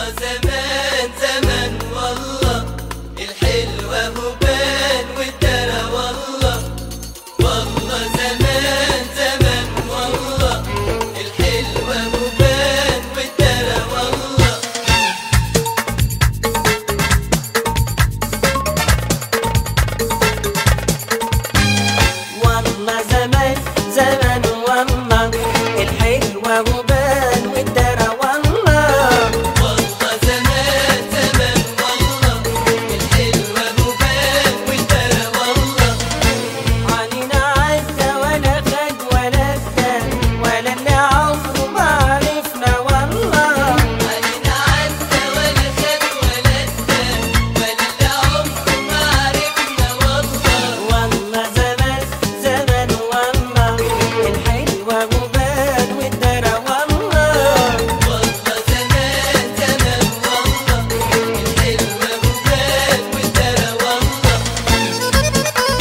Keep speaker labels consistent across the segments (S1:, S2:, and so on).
S1: زمان زمان والله الحلوة هبان والدرى والله والله زمان زمان والله الحلوة هبان والدرى والله
S2: والله زمان زمان والله الحلوة هبان والدرى والله
S1: والله زمان زمان والله الحلوة هبان والدرى والله
S2: علينا عدى ولا خد ولا ادى ولا اللي عمره ما عرفنا والله
S1: علينا عدى ولا خد ولا ادى ولا اللي عمره ما عرفنا والله
S2: والله زمان زمان والله الحلوة هبان والدرى والله
S1: والله زمان زمان والله الحلوة هبان والدرى والله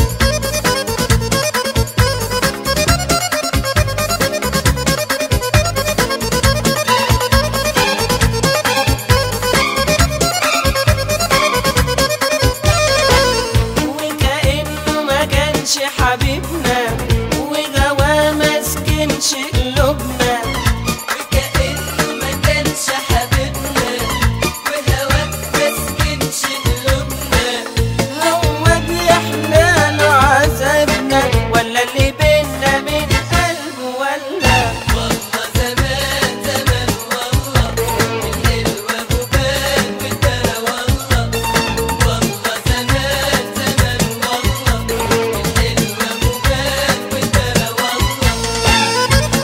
S2: وكأنه ما كانش حبيبنا وغوا مسكنش قلوبنا
S1: وكأنه ما كانش حبيبنا وهواك مسكنش قلوبنا
S2: هو بيحلى له عذابنا ولا اللي بينا من قلبه ولا
S1: والله زمان زمان والله الحلوة هبان والدرى والله والله زمان زمان والله الحلوة هبان والدرى والله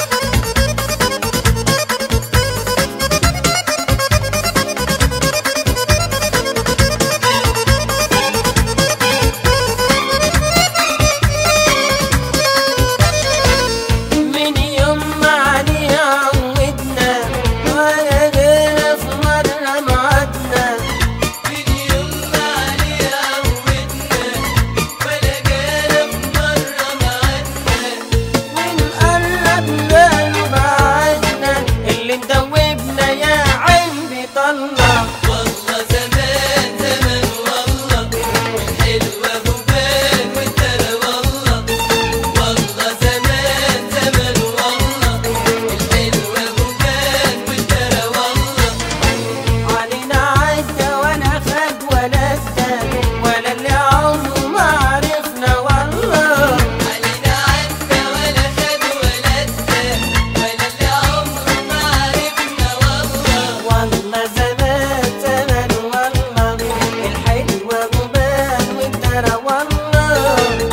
S2: من يوم ما عليه عودنا ولا غير في مرة معدنا
S1: من يوم ما عليه عودنا ولا جانا في مرة معدنا
S2: ونقرب له بعدنا اللي مدوبنا يا عين بيطلع
S1: والله زمان زمان والله الحلوة هبان والدرى والله والله زمان زمان والله الحلوة هبان والدرى والله
S2: علينا عدى ولا خد ولا ادى ولا اللي عمره ما عرفنا والله
S1: علينا عدى ولا خد ولا ادى ولا اللي عمره ما عرفنا والله
S2: والله زمان زمان والله الحلوة هبان والدرى والله